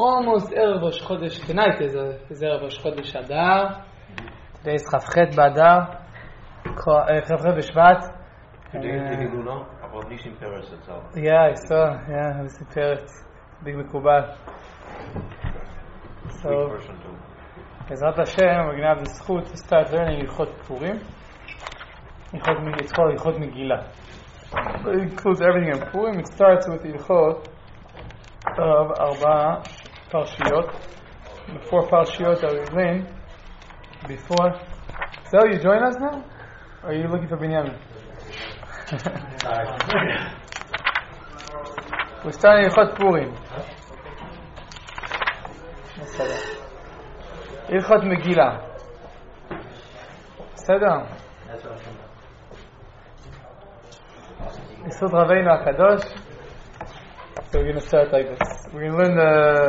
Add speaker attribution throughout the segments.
Speaker 1: almost Erev Rosh Chodesh. Tonight is Erev Rosh Chodesh Adar. Today is Chavchet B'Adar, Chavchet B'Shvat.
Speaker 2: About Nissim Peretz itself.
Speaker 1: Yeah, I saw. Yeah, Nissim Peretz, big Mekubal. So, Bezrat Hashem, we're going to have the zchut to start learning Yichot Purim. It's called Yichot Megillah. It includes everything in Purim. It starts with the Yichot of Arba Parshiyot. The 4 Parshiyot that we learned before. So, you join us now? Or are you looking for Binyamin? We're starting Yichot Purim. Yichot Megillah. בסדר? Yisod Raveinu HaKadosh. So we're going to start like this. We're going to learn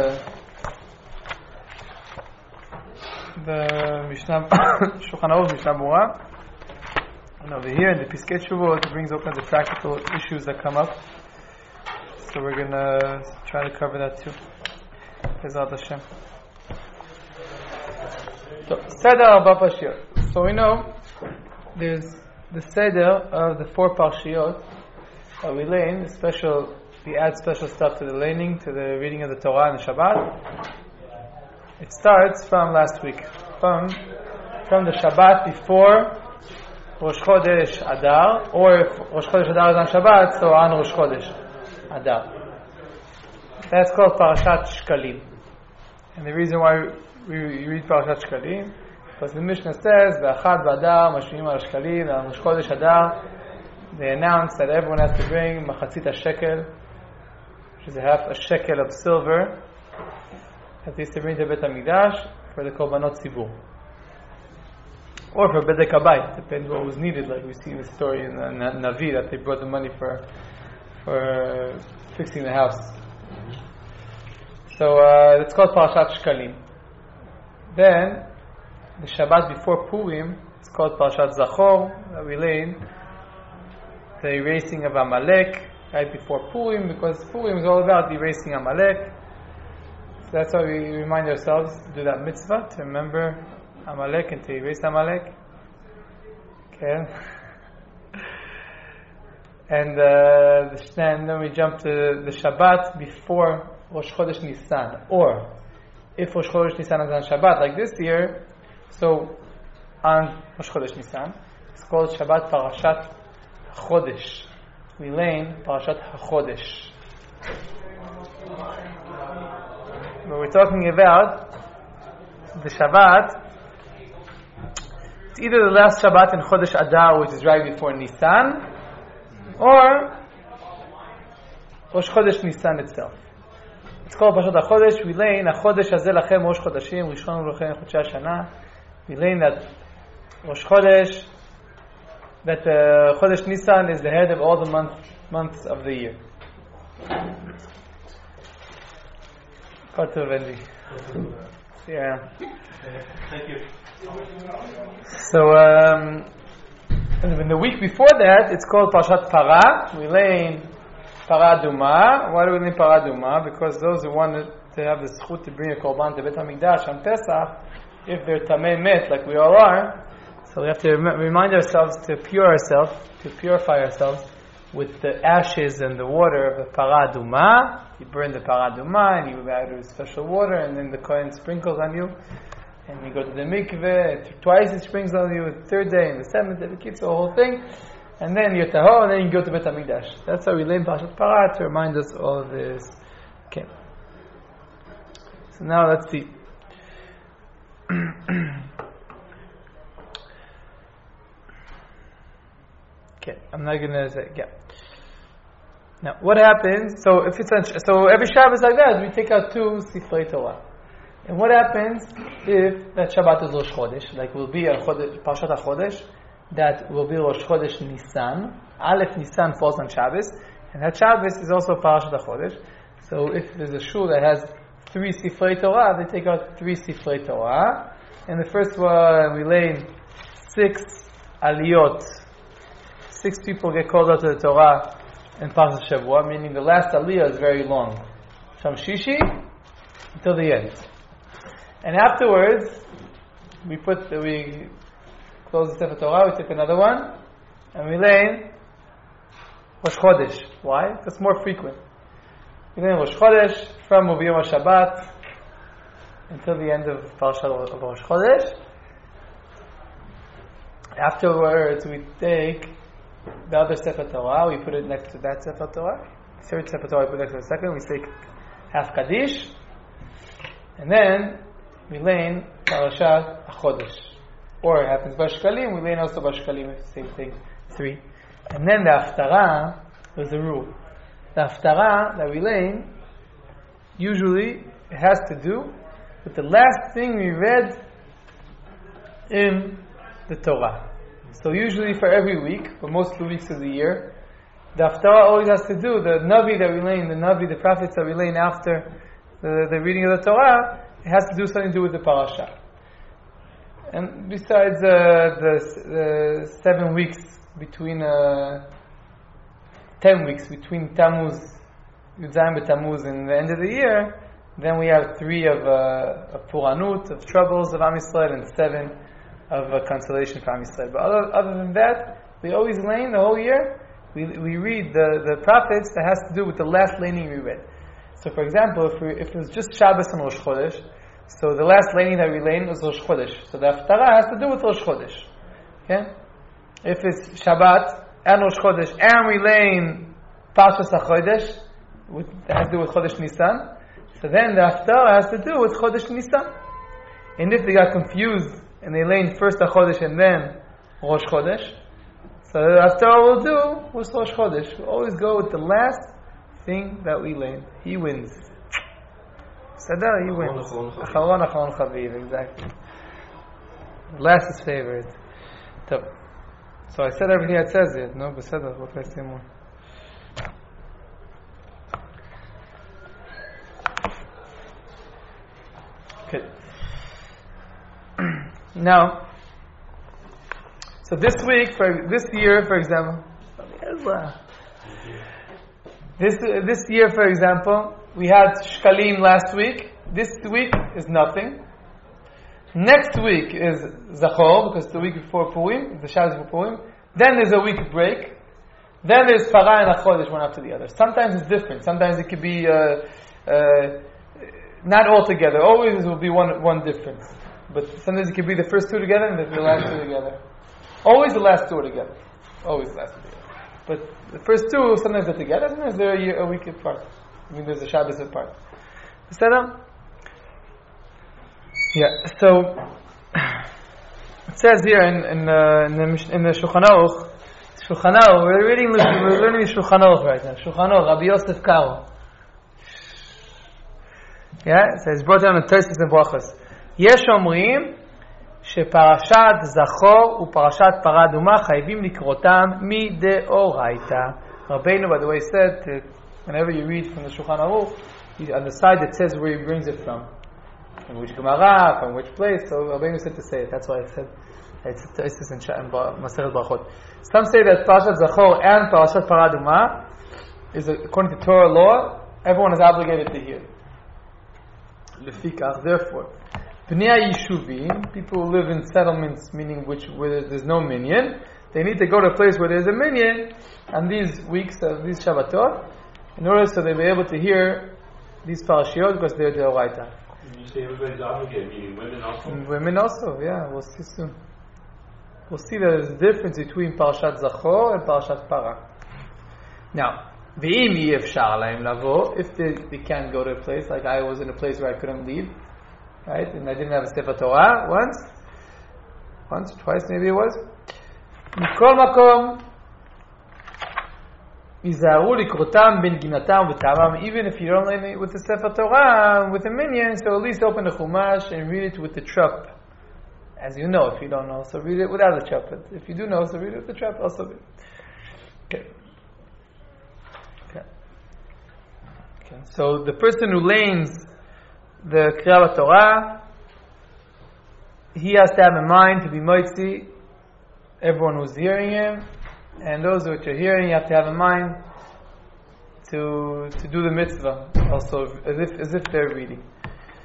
Speaker 1: the Mishnah, Shulchan Aruch, Mishnah Berurah. And over here in the Piskei Teshuvot, it brings all kinds of practical issues that come up. So we're going to try to cover that too. Bezrat Hashem. So, Seder Arba Parshiyot. So we know there's the Seder of the 4 Parshiyot that we learn. We add special stuff to the learning, to the reading of the Torah and the Shabbat. It starts from last week, from the Shabbat before Rosh Chodesh Adar, or if Rosh Chodesh Adar is on Shabbat, so on Rosh Chodesh Adar. That's called Parashat Shkalim. And the reason why we read Parashat Shkalim, because the Mishnah says, V'achad B'Adar Mashmiim al Shkalim, on Rosh Chodesh Adar, they announce that everyone has to bring Machatzit HaShekel, which is half a shekel of silver, that they used to bring to Beit HaMikdash for the Korbanot Tzibur. Or for Bedek Habayit, depends what was needed, like we see in the story in the Navi, that they brought the money for fixing the house. So it's called Parashat Shkalim. Then, the Shabbat before Purim, it's called Parashat Zachor, that we learn the erasing of Amalek right before Purim, because Purim is all about erasing Amalek. So that's why we remind ourselves to do that mitzvah, to remember Amalek and to erase Amalek. Okay. And then we jump to the Shabbat before Rosh Chodesh Nisan. Or, if Rosh Chodesh Nisan is on Shabbat, like this year, so on Rosh Chodesh Nisan, it's called Shabbat Parashat Chodesh. We learn Parashat HaChodesh. But we're talking about the Shabbat. It's either the last Shabbat in Chodesh Adar, which is right before Nisan, or Rosh Chodesh Nisan itself. It's called Parashat HaChodesh. We learn HaChodesh Hazeh Lachem Rosh Chodashim Rishon Lachem Chodshei Hashana. We learn that Rosh Chodesh, that Chodesh Nisan is the head of all the months of the year. Kotu Vendi. Yeah.
Speaker 2: Thank you.
Speaker 1: So, in the week before that, it's called Parashat Parah. We learn Parah Aduma. Why do we learn Parah Aduma? Because those who wanted to have the zchut to bring a korban to Beit HaMikdash on Pesach, if they're Tamei Met, like we all are, so we have to remind ourselves to purify ourselves with the ashes and the water of the Parah Aduma. You burn the Parah Aduma and you add with special water, and then the Kohen sprinkles on you. And you go to the mikveh, twice it sprinkles on you, the 3rd day and the 7th day, it keeps the whole thing. And then you're tahor, and then you go to Beit HaMikdash. That's how we learn Parashat Parah, to remind us all of this. Okay. So now let's see. Okay, I'm not gonna say, yeah. Now, what happens, so every Shabbat is like that, we take out 2 Sifrei Torah. And what happens if that Shabbat is Rosh Chodesh, like will be Parashat HaChodesh, that will be Rosh Chodesh Nisan. Aleph Nisan falls on Shabbos, and that Shabbos is also Parashat HaChodesh. So if there's a shul that has 3 Sifrei Torah, they take out 3 Sifrei Torah. And the first one, we learn 6 Aliyot. 6 people get called out to the Torah in Parashat Shavua, meaning the last Aliyah is very long. Sham Shishi, until the end. And afterwards, we close the Sefer Torah, we take another one, and we learn Rosh Chodesh. Why? Because it's more frequent. We learn Rosh Chodesh from Yom HaShabbat until the end of Parashat of Rosh Chodesh. Afterwards, we take the other Sefer Torah, we put it next to that Sefer Torah. Third Sefer Torah, we put it next to the second. We say half Kaddish. And then we learn Parashat HaChodesh. Or it happens Bashkalim, we learn also Bashkalim, same thing, 3. And then the Haftarah was the rule. The Haftarah that we learn, usually it has to do with the last thing we read in the Torah. So usually for every week, for most of the weeks of the year, the Haftarah always has to do, the Navi that we learn, the prophets that we learn after the reading of the Torah, it has to do something to do with the parasha. And besides the 7 weeks between 10 weeks between Tammuz, Yud-Zayin b'Tammuz and the end of the year, then we have 3 of Puranut, of troubles of Am Yisrael, and 7 of consolation for Am Yisrael. But other than that, we always learn the whole year. We read the prophets that has to do with the last learning we read. So, for example, if it was just Shabbos and Rosh Chodesh, so the last learning that we learned was Rosh Chodesh. So the Haftarah has to do with Rosh Chodesh. Okay? If it's Shabbat and Rosh Chodesh, and we learn Parshas HaChodesh, that has to do with Chodesh Nisan, so then the Haftarah has to do with Chodesh Nisan. And if they got confused and they learned first HaChodesh and then Rosh Chodesh, so the Haftarah will do with Rosh Chodesh. We always go with the last thing that we learned. He wins. Sadar, he wins. Acharon Chaviv, exactly. Last is favorite. So I said everything it says here. No, but Sadar, what can I say more? Okay. Now, so this year, for example, this year, for example, we had Shkalim last week. This week is nothing. Next week is Zachor, because the week before Purim, the Shabbos before Purim. Then there's a week break. Then there's Parah and Achodesh, one after the other. Sometimes it's different. Sometimes it could be not all together. Always it will be one difference. But sometimes it could be the first 2 together and the last 2 together. Always the last 2 are together. Always the last 2 together. But the first 2, sometimes they're together, sometimes they're a week apart. I mean, there's a Shabbos apart. Yeah, so it says here in the Shulchan Aruch, we're learning Shulchan Aruch right now. Shulchan Aruch, Rabbi Yosef Karo. Yeah, it says, brought down in Tosfos and Brachos. יש אומרים שפרשת זכור ופרשת פרה אדומה חייבים לקרותם מדאורייתא. Rabbeinu, by the way, said that whenever you read from the Shulchan Aruch, on the side it says where he brings it from which Gemara, from which place. So Rabbeinu said to say it. That's why it said it's in Masechet Brachot. Some say that Parashat Zachor and Parashat Parah Adumah is, according to Torah law, everyone is obligated to hear. Lefikach, therefore, Bnei Yishuvim, people who live in settlements, meaning where there's no minyan, they need to go to a place where there's a minyan on these weeks of these Shabbatot, in order so they'll be able to hear these parashiot because they're Deoraita.
Speaker 3: You say everybody's obligated, meaning women also?
Speaker 1: Women also, yeah, we'll see soon. We'll see that there's a difference between Parashat Zachor and Parashat Parah. Now, V'im yefshar lahem lavo, if they can't go to a place, like I was in a place where I couldn't leave, right, and I didn't have a Sefer Torah once, twice maybe it was. Mikol makom, Izaru likrotam ben ginatam v'tamam. Even if you don't learn it with the Sefer Torah, with a minyan, so at least open the Chumash and read it with the trup. As you know, if you don't know, so read it without the trup. But if you do know, so read it with the trup also. Okay. So the person who learns the Kriyat Torah, he has to have in mind to be moitzi everyone who's hearing him, and those which are hearing, you have to have in mind to do the mitzvah also, as if they're reading.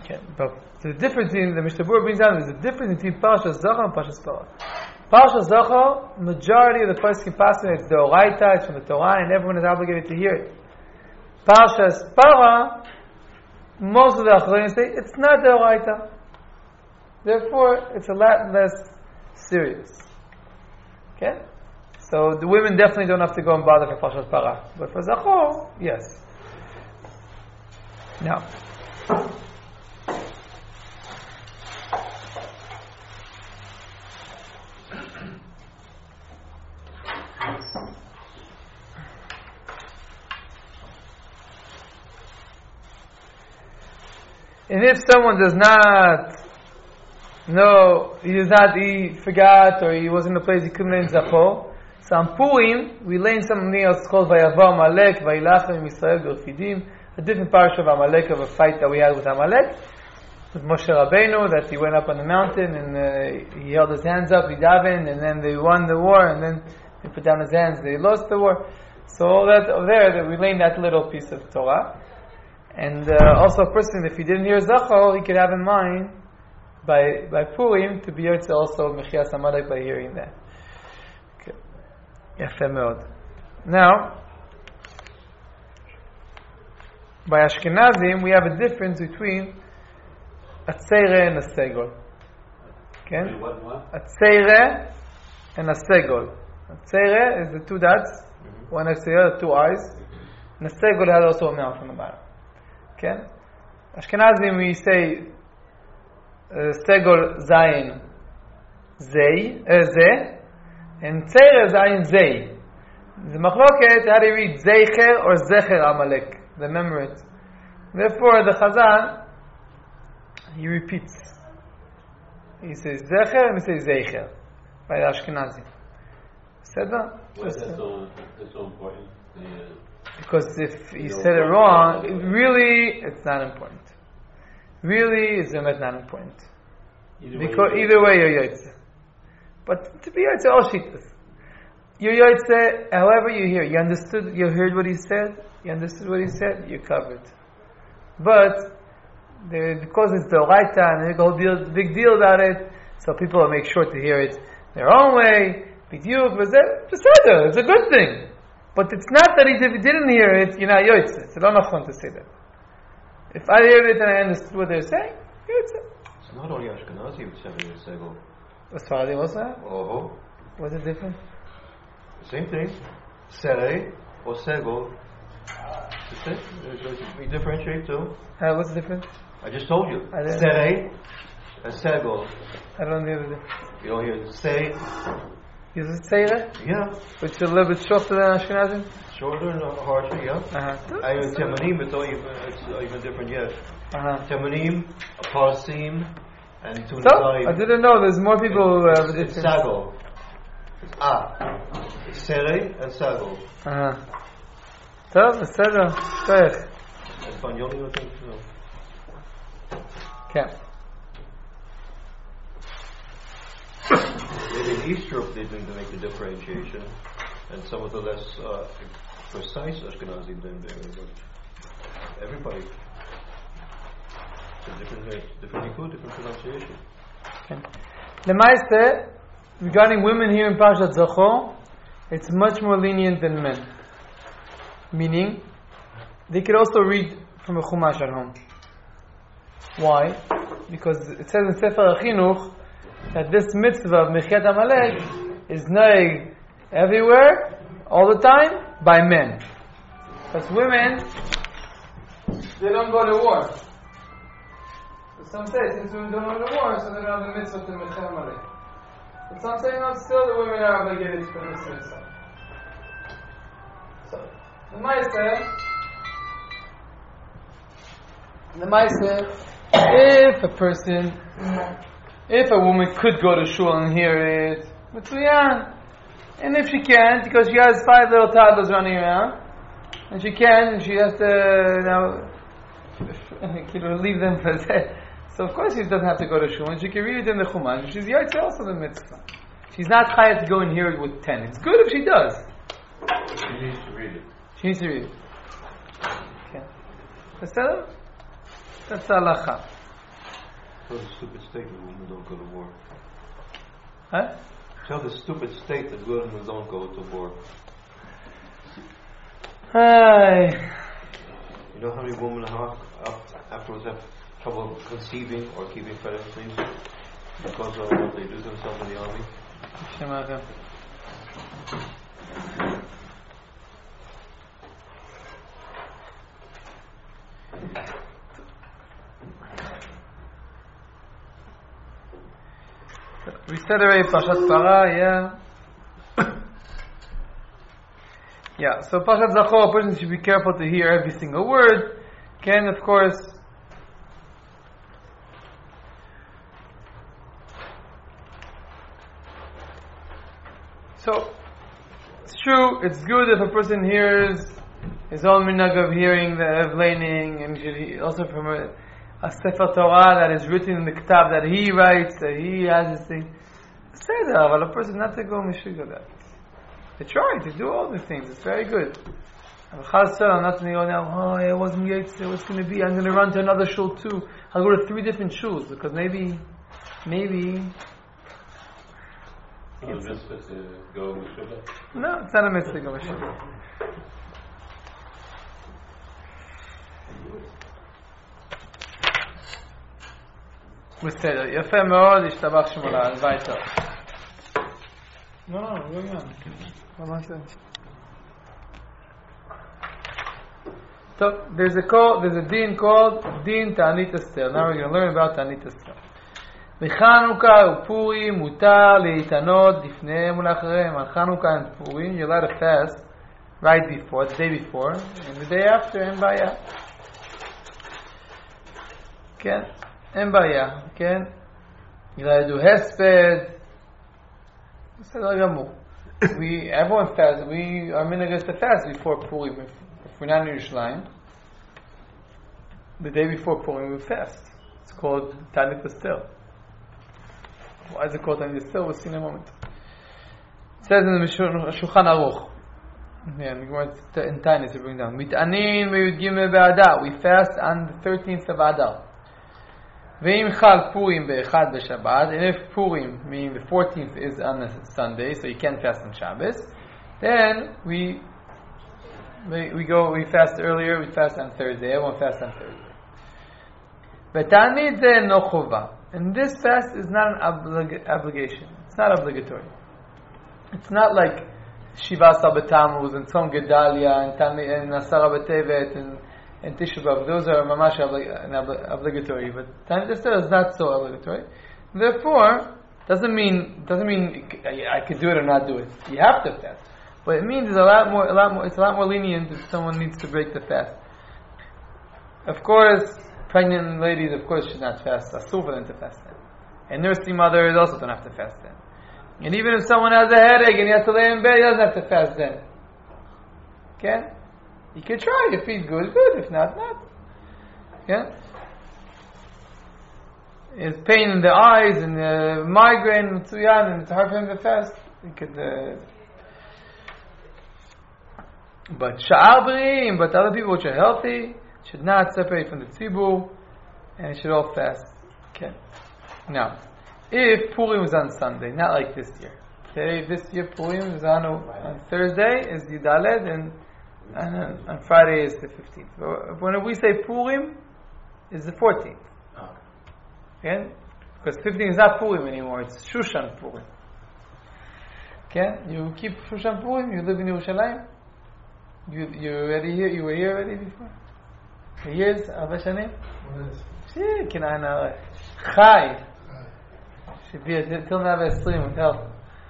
Speaker 1: Okay, but the difference in the Mishnah Berurah brings down is the difference between Parshas Zachor and Parshas Parah. Parshas Zachor, majority of the poskim pass it, it's the Oraita, it's from the Torah, and everyone is obligated to hear it. Parshas Parah, most of the Acharonim say it's not the Oraita. Therefore, it's a lot less serious. Okay? So the women definitely don't have to go and bother for Parshas Parah. But for Zachor, yes. Now, and if someone does not know, he forgot, or he was in the place he couldn't learn Zachor, so on Purim, we learn something else called Vayavo Amalek, Vayilachem Yisrael B'Refidim, a different parasha of Amalek, of a fight that we had with Amalek, with Moshe Rabbeinu, that he went up on the mountain, and he held his hands up, he davened, and then they won the war, and then he put down his hands, they lost the war. So all that over there, that we learned that little piece of Torah. And also a person, if he didn't hear Zachor, he could have in mind by Purim to be able to also Mechias Amalek by hearing that. Okay. Yafeh meod. Now, by Ashkenazim, we have a difference between a tzeire and a segol. Okay?
Speaker 3: What?
Speaker 1: A tzeire and a segol. A tzeire is the two dots, one next to the other, two eyes. And a segol has also a mouth on the bottom. Okay? Ashkenazim, we say segol zayin zeh, and tzeire zayin zeh. The machloket, how do you read zeicher or zecher Amalek? The memory. Therefore, the Chazan, he repeats. He says zecher and he says zeicher by the Ashkenazi. Said that?
Speaker 3: Why is that so important?
Speaker 1: Because if he said it wrong, really, it's not important. Really, it's not important. Because either way, you're yotzeh. But to be yotzeh, all shittas. You're yotzeh, however you hear. You understood, you heard what he said, you're covered. But, because it's the Oraita, and there's a whole big deal about it, so people will make sure to hear it their own way. It's a good thing. But it's not that if you didn't hear it, you're not yotzeh. It's not enough to say that. If I heard it and I understood what they're saying, yotzeh.
Speaker 2: It's not only Ashkenazi who's having a segel.
Speaker 1: Sfaradi also have?
Speaker 2: Oh.
Speaker 1: What's the difference?
Speaker 2: Same thing. Serei or segel. We differentiate too.
Speaker 1: What's the difference?
Speaker 2: I just told you. Serei and segel.
Speaker 1: I don't hear the difference.
Speaker 2: You don't hear say.
Speaker 1: Is it Seire?
Speaker 2: Yeah.
Speaker 1: Which is a little bit shorter than Ashkenazim?
Speaker 2: Shorter and harsher, yeah. Even Temanim, it's even different yet. Temanim, Parsim, and Tunizayim.
Speaker 1: I didn't know there's more people who have a difference.
Speaker 2: It's Sagol. It's Serei and Sagol.
Speaker 1: טוב, בסדר, צריך.
Speaker 2: Espanol, you think so?
Speaker 1: כן.
Speaker 2: Maybe in East Europe they didn't make the differentiation, and some of the less precise Ashkenazim didn't do it, but everybody. It's a different pronunciation.
Speaker 1: Okay. Lemaise, regarding women here in Parshat Zachor, it's much more lenient than men. Meaning, they could also read from a Chumash at home. Why? Because it says in Sefer HaChinuch that this mitzvah of Mechiat Amalek is naig everywhere, all the time, by men. Because women, they don't go to war. But some say, since women don't go to war, so they don't have the mitzvah to Mechiat Amalek. But some say, no, still the women are obligated to this mitzvah. So, the Maaseh, if a woman could go to shul and hear it, Mitzuyan. And if she can't, because she has 5 little toddlers running around, and she can, and she has to leave them for that. So of course she doesn't have to go to shul, and she can read it in the Chumash. She's Yaitse also the mitzvah. She's not chayav to go and hear it with 10. It's good if she does.
Speaker 3: She needs to read it.
Speaker 1: She needs to read it. Okay. That's halacha.
Speaker 2: Tell the stupid state that women don't go to war.
Speaker 1: Huh?
Speaker 2: Tell the stupid state that women don't go to war.
Speaker 1: Hi.
Speaker 2: You know how many women afterwards have trouble conceiving or keeping pregnancies because of what they do to themselves in the army?
Speaker 1: We said already Parshat Parah, yeah, so Parshat Zachor, a person should be careful to hear every single word. Can, of course, so it's true, it's good if a person hears his own minhag of hearing the learning, and should also from a Sefer Torah that is written in the K'tav that he writes, that he has this thing. Say that, but a person not to go mishiga that. They try to do all the things. It's very good. I'm not going to go now. Oh, it wasn't yet. What's going to be? I'm going to run to another shul too. I'll go to 3 different shuls because maybe.
Speaker 3: No, it's mitzvah to go mishiga.
Speaker 1: No, it's not a mitzvah to go mishiga. בסדר, יפה מאוד, השתבח שמו להלוואי טוב. לא, לא עניין. ממש לא. טוב, there's a din called Din Ta'anit Esther. Now we're going to learn about Ta'anit Esther. בחנוכה ופורים מותר להתענות לפניהם ולאחריהם. On Chanukah and Purim, you're allowed to fast right before, the day before, and the day after, אין בעיה. כן? אין בעיה, כן? ילדו הספד, בסדר גמור. Everyone fasts, we are minhag to fast before Purim. If we're not in Yerushalayim, the day before Purim we fast. It's called Ta'anit Esther. Why is it called Ta'anit Esther? We'll see in a moment. It says in the Shulchan Aruch. Yeah, in Ta'anit to bring down. Mit'anin me'yud gimel be'adar. We fast on the 13th of Adar. Ve'im chal Purim be'echad b'Shabbat, and if Purim, meaning the 14th, is on a Sunday, so you can't fast on Shabbos, then we fast earlier, we fast on Thursday, everyone fasts on Thursday. V'tanit ze no chova, and this fast is not an obligation, it's not obligatory. It's not like Shiva Sabatamuz and Tzom Gedalia and Asara B'Tevet and Tisha B'Av, those are mamash obligatory, but Ta'anit Esther is not so obligatory. Therefore, doesn't mean I could do it or not do it. You have to fast, but it means it's a lot more lenient if someone needs to break the fast. Of course, pregnant ladies, of course, should not fast. Asur for them to fast then, and nursing mothers also don't have to fast then. And even if someone has a headache and he has to lay in bed, he doesn't have to fast then. Okay? You can try. If he's good, good. If not, not. Yeah. His pain in the eyes and the migraine, and it's hard for him to fast. He could. But sha'ar b'ri'im, but other people which are healthy should not separate from the tzibur, and should all fast. Okay. Now, if Purim was on Sunday, not like this year. Today, this year Purim is on Thursday is Yudaled, and on Friday is the 15th. But when we say Purim, it's the 14th. Okay? Because 15th is not Purim anymore, it's Shushan Purim. Okay? You keep Shushan Purim, you live in Yerushalayim. You already here? You were here already before? For years? Arba Shanim? Yes. Chai. Should be till now Esrim with health.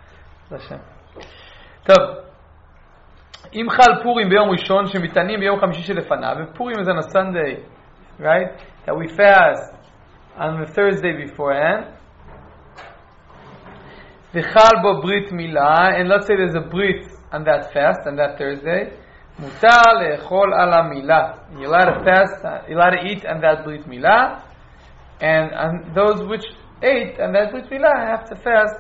Speaker 1: טוב. אם חל פורים ביום ראשון שמתענים ביום חמישי שלפניו, and Purim is on a Sunday, right? That we fast on the Thursday beforehand. וחל בו ברית מילה, and let's say there's a brit on that fast, on that Thursday. מותר לאכול על המילה. You're allowed to fast, you're allowed to eat on that brit מילה, and on those which ate on that brit milah have to fast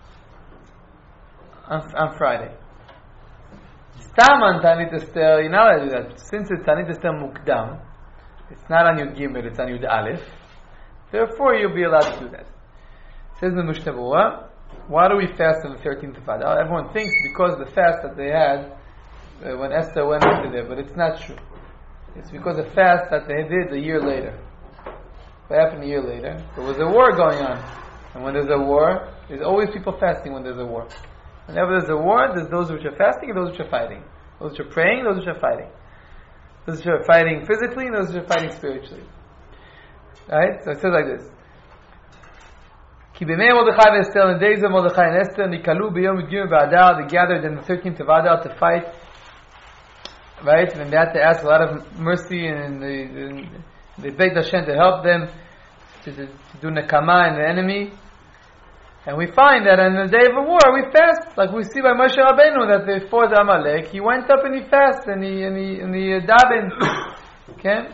Speaker 1: on Friday. Stam on Ta'anit Esther, you're not allowed to do that. Since it's Ta'anit Esther Mukdam, it's not on Yud Gimel, it's on Yud Aleph. Therefore, you'll be allowed to do that. Says the Mishnah Berurah, why do we fast on the 13th of Adar? Everyone thinks because of the fast that they had when Esther went into there, but it's not true. It's because of fast that they did a year later. What happened a year later? There was a war going on. And when there's a war, there's always people fasting when there's a war. Whenever there's a war, there's those which are fasting and those which are fighting. Those which are praying, those which are fighting. Those which are fighting physically and those which are fighting spiritually. Right? So it says like this. Ki b'mei Mordechai v'Esther, in the days of Mordechai and Esther, nikalu b'yom yud b'Adar, they gathered in the 13th of Adar to fight. Right? And they had to ask a lot of mercy and they begged Hashem to help them to do nekama in the enemy. And we find that on the day of a war we fast, like we see by Moshe Rabbeinu that they fought Amalek. He went up and he fasted and he davened. Okay?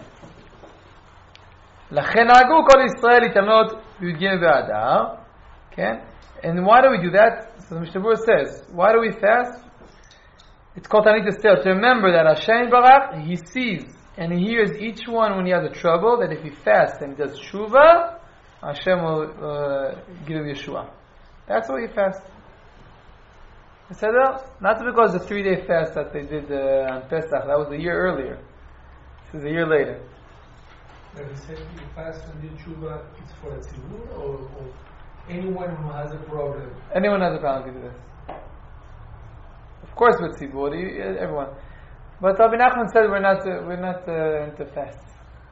Speaker 1: לכן נהגו כל ישראל להתענות בי"ג באדר. Okay? And why do we do that? So the Mishnah Berurah says, why do we fast? It's called Tanit Esther, to remember that Hashem Barach, He sees and He hears each one when he has a trouble, that if he fasts and he does tshuva, Hashem will give him Yeshua. That's why he fasts. He said, not because the 3-day fast that they did on Pesach, that was a year earlier. This is a year later.
Speaker 4: But he said you fast and do tshuva, it's for a tzibur or anyone who has a problem?
Speaker 1: Anyone has a problem can do this. Of course with tzibur, everyone. But Rabbi Nachman said we're not into fasts.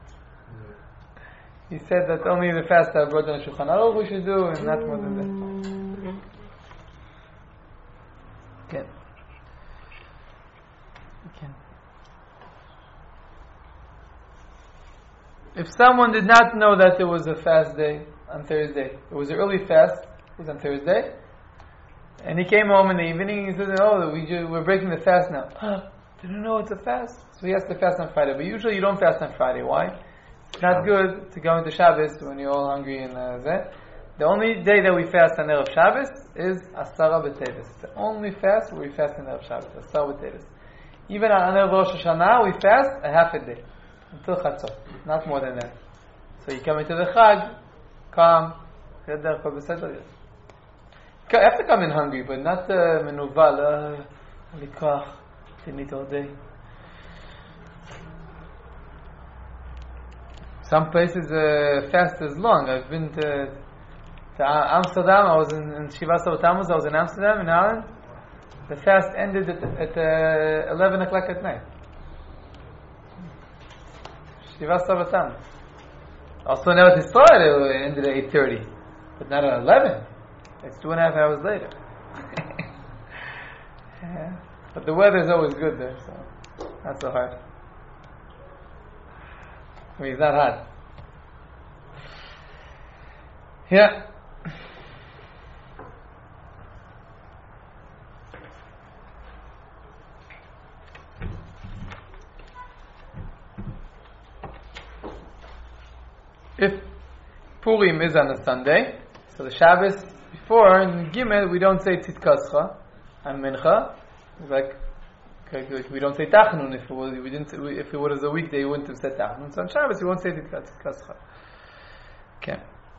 Speaker 1: He said that only the fast that brought on Shulchan Aruch we should do, and not more than that. Okay. If someone did not know that there was a fast day on Thursday, it was an early fast, it was on Thursday, and he came home in the evening, he said, we're breaking the fast now. Didn't know it's a fast? So he has to fast on Friday. But usually you don't fast on Friday. Why? It's not good to go into Shabbos when you're all hungry and that. The only day that we fast on Erev Shabbos is Asara B'Teves. It's the only fast where we fast on Erev Shabbos, Asara B'Teves. Even on Erev Rosh Hashanah, we fast a half a day. Until Chatzot. Not more than that. So you come into the Chag, calm, you have to come in hungry, but not menuval, likach, didn't eat all day. Some places fast is long. I've been to Amsterdam. I was in Shivas Tammuz. I was in Amsterdam, in Holland. The fast ended at 11 o'clock at night. Shivas Tammuz. Also now at Israel it ended at 8:30, but not at 11. It's 2.5 hours later. Yeah. But the weather is always good there, so not so hard. I mean, it's not hot. Yeah. If Purim is on a Sunday, so the Shabbos before in Gimel we don't say Tzidkascha and Mincha. Like we don't say Tachnun if it was a weekday we wouldn't have said Tachnun. So on Shabbos we won't say Tzidkascha. Okay.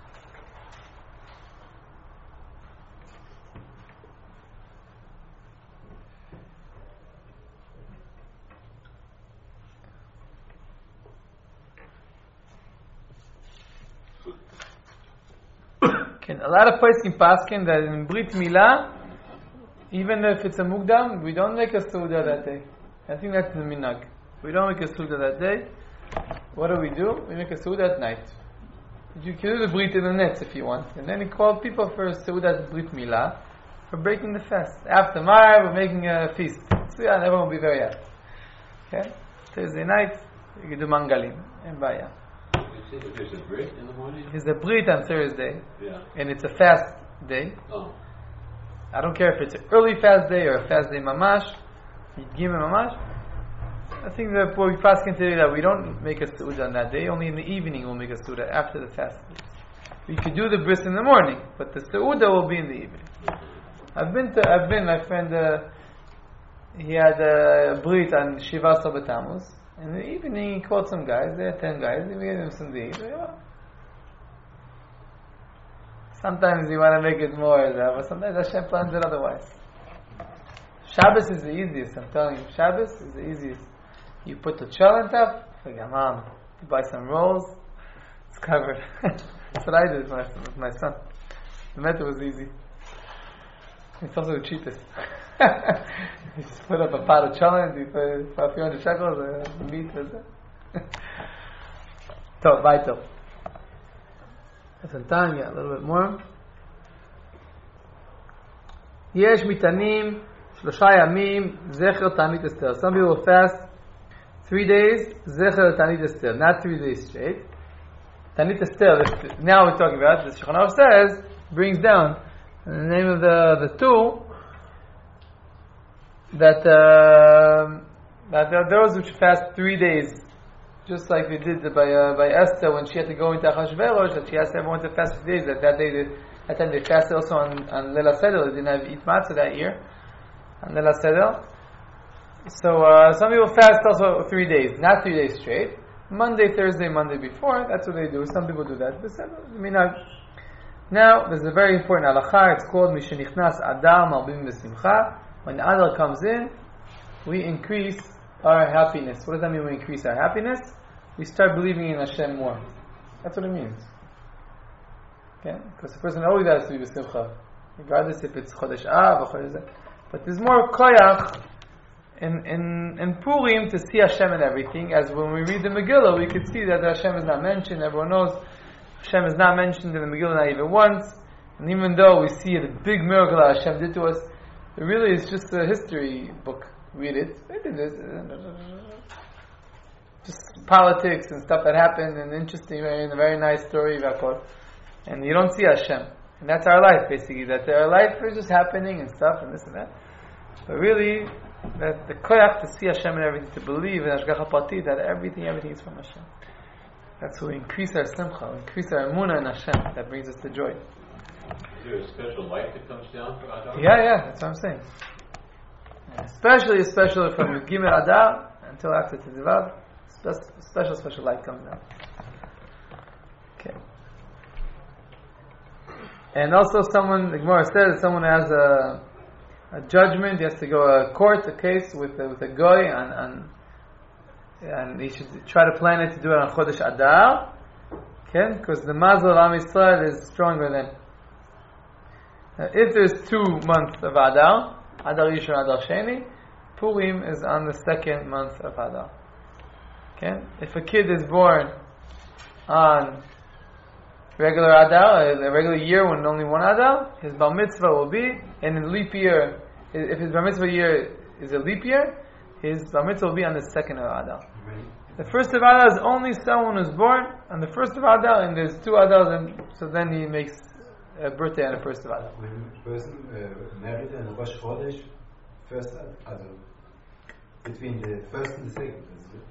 Speaker 1: A lot of places in Paskin that in Brit Milah, even if it's a Mukdam, we don't make a Suda that day. I think that's the Minag. We don't make a Suda that day. What do? We make a Suda at night. You can do the Brit in the nets if you want. And then you call people for a Suda at Brit Milah for breaking the fast. After Mar, we're making a feast. So yeah, everyone will be very happy. Okay? Thursday night, you can do Mangalim and Baya.
Speaker 3: There's a Brit in the morning?
Speaker 1: There's a Brit on Thursday,
Speaker 3: and
Speaker 1: it's a fast day.
Speaker 3: Oh.
Speaker 1: I don't care if it's an early fast day or a fast day mamash, Yigim mamash. I think that we fast can tell you that we don't make a Suda on that day, only in the evening we'll make a Suda after the fast. We could do the bris in the morning, but the Suda will be in the evening. My friend, he had a Brit on Shivas Tammuz. In the evening, he called some guys. There are 10 guys. He made them some days. Sometimes you want to make it more, but sometimes Hashem plans it otherwise. Shabbos is the easiest, I'm telling you. Shabbos is the easiest. You put the chal on top, forget, Mom. You buy some rolls, it's covered. That's what I did with my son. The method was easy. It's also the cheapest. You just put up a pot of challah, you put for a few hundred shekels, meat, that's it. So, vital. Some time, yeah, a little bit more. Yesh mitanim, shlosha yamim, zecher ta'anit Esther. Some people will fast 3 days, zecher ta'anit Esther, not 3 days straight. Ta'anit Esther, now we're talking about, the Shulchan Aruch says, brings down in the name of the two, that there are those which fast 3 days, just like we did by Esther when she had to go into Achashverosh, that she asked everyone to fast 3 days. That day, that time they fasted also on Leil HaSeder. They didn't have eat matzah that year on Leil HaSeder. So some people fast also 3 days, not 3 days straight. Monday, Thursday, Monday before. That's what they do. Some people do that. Now, there's a very important halakha. It's called Mishenichnas Adar Marbim B'Simcha. When Adar comes in, we increase our happiness. What does that mean? We increase our happiness. We start believing in Hashem more. That's what it means. Okay? Because the person always has to be b'simcha, regardless if it's Chodesh Av or Chodesh. But there's more koyach in Purim to see Hashem and everything. As when we read the Megillah, we could see that Hashem is not mentioned. Everyone knows Hashem is not mentioned in the Megillah, not even once. And even though we see the big miracle that Hashem did to us, it really is just a history book. Read it. Just politics and stuff that happened, and interesting, a very nice story about, and you don't see Hashem, and that's our life basically. That our life is just happening and stuff and this and that. But really, that the koyach to see Hashem and everything, to believe in Hashgacha Prati, that everything is from Hashem. That's how we increase our simcha, we increase our emunah in Hashem. That brings us to joy.
Speaker 3: Is there a special light that comes down for Adar?
Speaker 1: Yeah, that's what I'm saying. Especially from Gimel Adar until after Tezvav, special light comes down. Okay. And also, the Gemara says, someone has a judgment, he has to go to court, a case with a goy, and he should try to plan it to do it on Chodesh Adar, okay? Because the Mazel of Am Yisrael is stronger than. If there's 2 months of Adar, Adar Rishon, Adar Sheni, Purim is on the 2nd month of Adar. Okay? If a kid is born on regular Adar, a regular year when only 1 Adar, his Bar Mitzvah will be, and in leap year, if his Bar Mitzvah year is a leap year, his Bar Mitzvah will be on the 2nd of Adar. The 1st of Adar is only someone who's born on the 1st of Adar, and there's 2 Adars, and so then he makes a birthday on the 1st of Adar.
Speaker 5: When a person married in Rosh Chodesh, first Adar, between the 1st and the 2nd.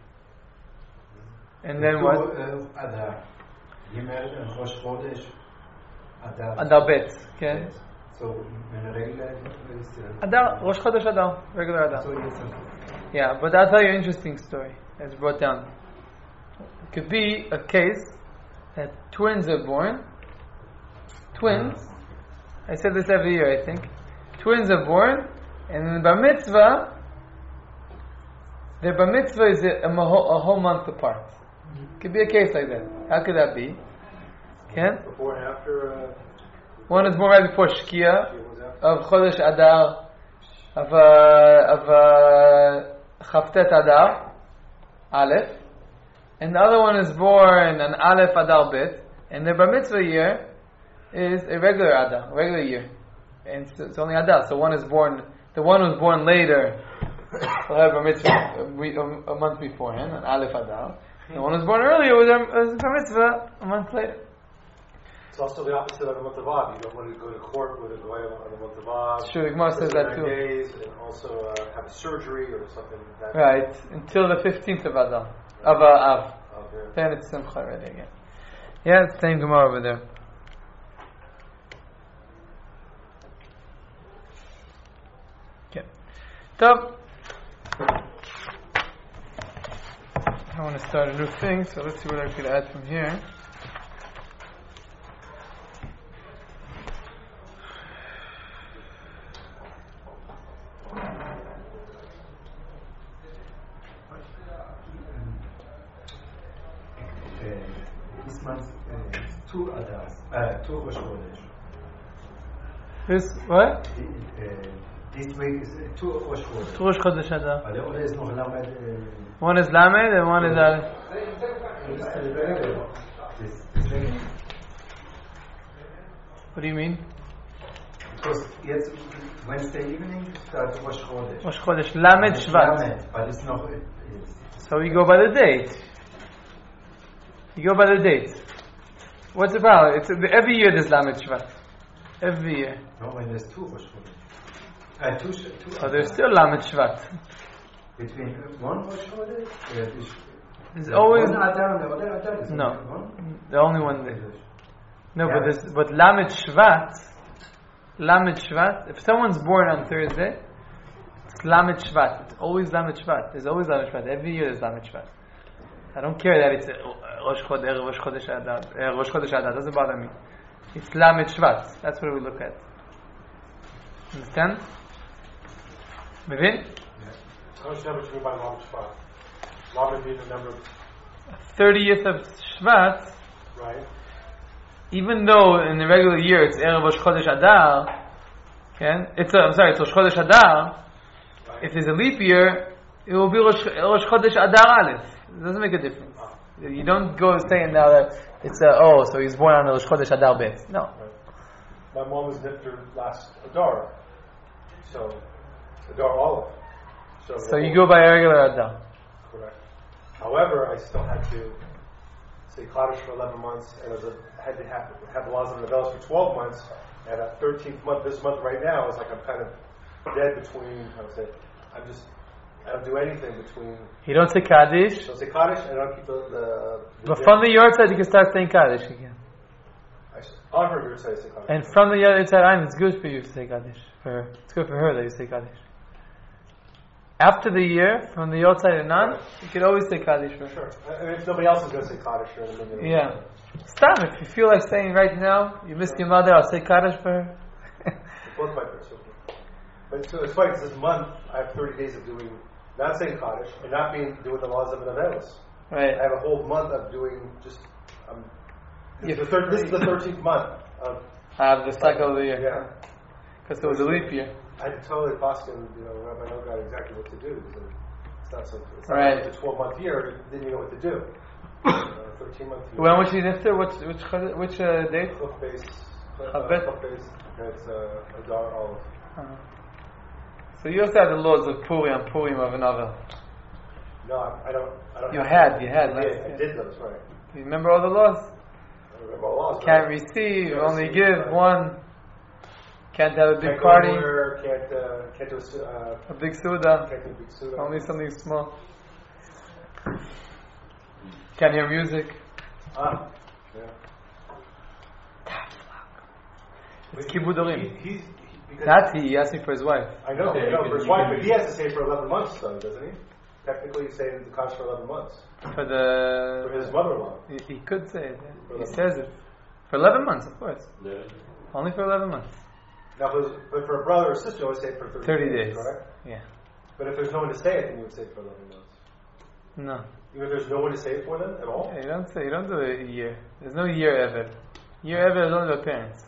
Speaker 1: And then what?
Speaker 5: Adar. He married in Rosh Chodesh, Adar.
Speaker 1: Adar Bet. Okay.
Speaker 5: So, when a regular
Speaker 1: Adar, Rosh Chodesh Adar, regular Adar.
Speaker 5: So
Speaker 1: yeah, but I'll tell you an interesting story that's brought down. It could be a case that twins are born. Twins, I said this every year, I think. Twins are born, and in the Bar Mitzvah, their Bar Mitzvah is a whole month apart. Could be a case like that. How could that be?
Speaker 2: Before and after?
Speaker 1: One is born right before Shkia of Chodesh Adar, of Chavtet Adar, Aleph, and the other one is born on Aleph Adar Bet, and their Bar Mitzvah year is a regular Adar, regular year, and it's only Adar. So one is born, the one who's born later will have Bar Mitzvah a month beforehand on Aleph Adar. The one who's born earlier was Bar Mitzvah a month later.
Speaker 6: It's also the opposite on the month of Av. You don't want to go to court with a goy on the month of Av.
Speaker 1: Sure, Gemara says that too.
Speaker 6: Days, and also have surgery or something like that.
Speaker 1: Right, until the 15th of Adar, of Av.
Speaker 6: Okay.
Speaker 1: Then it's Simcha already again. Yeah, it's the same Gemara over there. Okay. So, I want to start a new thing, so let's see what I could add from here.
Speaker 5: this month, 2 Adars, 2 Rosh Chodesh.
Speaker 1: This, what?
Speaker 5: This week is 2 Rosh Chodesh.
Speaker 1: 2 Rosh Chodesh Adar.
Speaker 5: But the other is noch Lamed.
Speaker 1: One is Lamed and one is Aleph. What do you mean?
Speaker 5: Because jetzt Wednesday evening starts Rosh Chodesh.
Speaker 1: Rosh Chodesh Lamed Shvat.
Speaker 5: Lamed, but it's noch.
Speaker 1: So you go by the date. You go by the date. What's the problem? It's every year there's Lamed Shvat. Every year.
Speaker 5: No, when there's 2 Rosh Chodesh. Two
Speaker 1: So there's still Lamed Shvat.
Speaker 5: Between one Rosh Chodesh,
Speaker 1: there's always
Speaker 5: one Adar and the other Adar is
Speaker 1: no.
Speaker 5: one.
Speaker 1: The only one day. No,
Speaker 5: Yeah.
Speaker 1: but Lamed Shvat. If someone's born on Thursday, it's Lamed Shvat. It's always Lamed Shvat. There's always Lamed Shvat. Every year there's Lamed Shvat. I don't care that it's Rosh Chodesh Adar. Rosh Chodesh Adar doesn't bother me. It's Lamed Shvat. That's what we look at. Understand? Mevin?
Speaker 6: How much number do you mean by Lamed Shvat? Lamed being the number,
Speaker 1: 30th of Shvat.
Speaker 6: right?
Speaker 1: Even though in the regular year it's Erev Rosh Chodesh Adar, it's Rosh Chodesh Adar.
Speaker 6: Right.
Speaker 1: If there's a leap year, it will be Rosh Chodesh Adar Aleph. It doesn't make a difference. You don't go saying now that it's so he's born on Rosh Chodesh Adar Bet. No.
Speaker 6: Right. My mom was nifter last Adar, so Adar Aleph.
Speaker 1: So you go by a regular Adar.
Speaker 6: Correct. However, I still had to say Kaddish for 11 months, and had to have the laws of the Nevelos for 12 months, and that 13th month, this month right now, is like I'm kind of dead between, I don't do anything between.
Speaker 1: You don't say Kaddish?
Speaker 6: I don't say Kaddish, and I don't keep the
Speaker 1: but from the Yortzeit you can start saying Kaddish again.
Speaker 6: On her Yortzeit I say Kaddish.
Speaker 1: And from the Yortzeit it's good for you to say Kaddish. It's good for her that you say Kaddish. After the year, from the Yortzeit and on, you can always say Kaddish for her.
Speaker 6: Sure. I mean, if nobody else is going to say Kaddish,
Speaker 1: yeah. Stop. If you feel like saying right now, you missed your mother, I'll say Kaddish for her.
Speaker 6: Both my parents. But so it's funny, because this month I have 30 days of not saying Kaddish and not doing the laws of the Nevelos.
Speaker 1: Right.
Speaker 6: I have a whole month of doing just. This is the 13th month of
Speaker 1: the cycle of the year.
Speaker 6: Yeah.
Speaker 1: Because it was a leap year.
Speaker 6: I had to totally Paskin, Rabbi Noga exactly what to do. Because it's not so. It's not
Speaker 1: right.
Speaker 6: like the 12-month year. Then you know what to do. 13-month year.
Speaker 1: When was she nifter? Which date?
Speaker 6: Chuf base. It's Adar Aleph.
Speaker 1: So you also have the laws of Purim of another.
Speaker 6: No, I don't.
Speaker 1: You had.
Speaker 6: I did those, right.
Speaker 1: You remember all the laws?
Speaker 6: I remember all laws.
Speaker 1: Can't receive, only give, one. Can't have a big party.
Speaker 6: Can't do
Speaker 1: a big suda.
Speaker 6: Can't do a big suda.
Speaker 1: Only something small. Can't hear music.
Speaker 6: Yeah.
Speaker 1: It's Kibud Orim. Not he asked me for his wife.
Speaker 6: I know, for his wife, but he has to say for 11 months, though, doesn't he? Technically, he's saying the Kaddish for 11 months.
Speaker 1: For
Speaker 6: his mother-in-law.
Speaker 1: He could say it. Yeah. He says it. For 11 months, of course.
Speaker 3: Yeah.
Speaker 1: Only for 11 months.
Speaker 6: Now, but for a brother or sister, you always say it for 30
Speaker 1: days.
Speaker 6: Correct?
Speaker 1: Yeah.
Speaker 6: But if there's no one to say it, then you would say it for 11 months.
Speaker 1: No.
Speaker 6: Even if there's no one to say it for them at all?
Speaker 1: Yeah, you don't do a year. There's no year ever. Year ever is only the parents.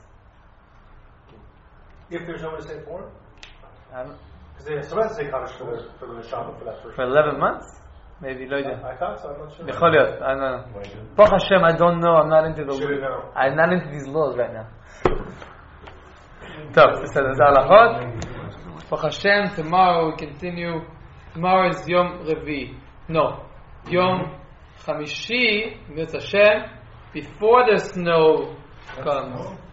Speaker 6: If there's no one to say it for them?
Speaker 1: I don't.
Speaker 6: Because someone has to say Kaddish for the Neshama for that first.
Speaker 1: For 11 months? Maybe,
Speaker 6: I thought so, I'm not sure.
Speaker 1: I don't know. Baruch Hashem, I don't know. I'm not into I'm not into these laws right now. So, this is Alachot. Baruch Hashem, tomorrow we continue. Tomorrow is Yom Revi. No. Yom Chamishi, Mitzvah Hashem, before the snow comes.